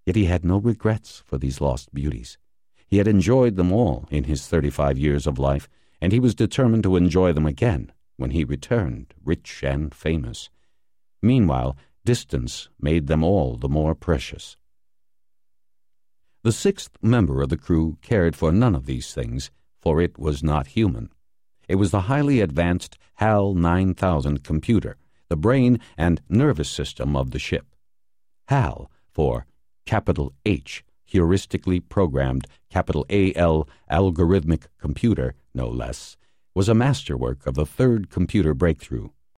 Yet he had no regrets for these lost beauties. He had enjoyed them all in his 35 years of life, and he was determined to enjoy them again when he returned, rich and famous. Meanwhile, distance made them all the more precious. The sixth member of the crew cared for none of these things, for it was not human. It was the highly advanced HAL 9000 computer, the brain and nervous system of the ship. HAL, for capital H, heuristically programmed, capital AL, algorithmic computer, no less, was a masterwork of the third computer breakthrough,